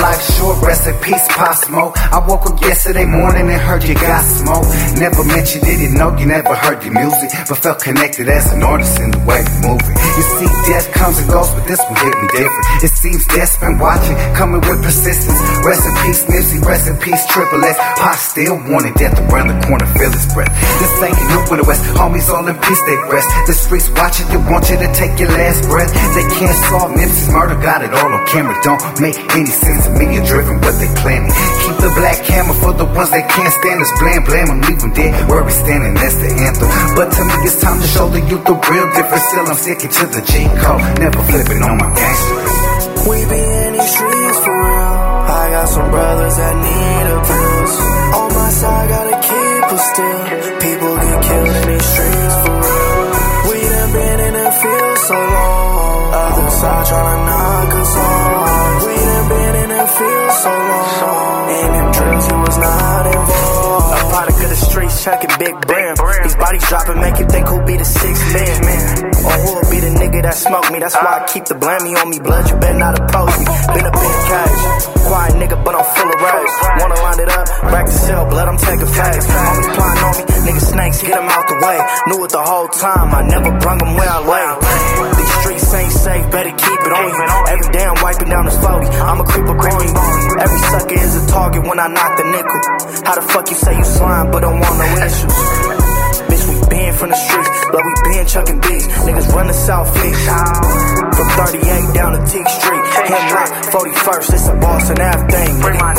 life short, rest in peace, Pop Smoke. I woke up yesterday morning and heard you got smoke. Never mentioned it, didn't know you never heard your music, but felt connected as an artist in the way you move it. You see, death comes and goes, but this one hit me different. It seems death's been watching, coming with persistence. Rest in peace, Nipsey, rest in peace, Triple S. Pop still wanted death around the corner, feel his breath. This ain't new in the West, homies all in peace, they rest. The streets watching you, want you to take your last breath. They can't solve Nipsey's murder, got it all on camera. Don't make any sense to me, you're driven what they planning. Keep the black camera for the ones that can't stand us. Blame them, leave them dead where we standing, that's the anthem. But to me it's time to show the youth the real difference. Still I'm sticking to the G code, never flipping on my gangster. We be in these streets for real. I got some brothers that need a pills. On my side, gotta keep us still. People get killed in these streets for real. We done been in the field so long. Other side tryna knock us off. We done been in the field so long. In them drills, he was not involved. A product of the streets, checking big brim. These bodies dropping, make you think who'll be the sixth man. Or who'll be the nigga that smoked me. That's why I keep the blammy on me. Blood, you better not oppose me. Been up in cage. Quiet nigga, but I'm full of rage. Wanna line it up, back to cell, blood, I'm taking phase. Homies plotting on me, nigga snakes, get them out the way. Knew it the whole time, I never brung them where I lay. These streets ain't safe, better keep it on you. Every day I'm wiping down this 40, I'm a creeper on you. Every sucker is a target when I knock the nickel. How the fuck you say you slime, but don't want no issues? Bitch, we been from the streets, but we been chucking beats. Niggas run the Southeast. From 38 down to Teague Street. Hemlock, 41st, it's a Boston Ave thing.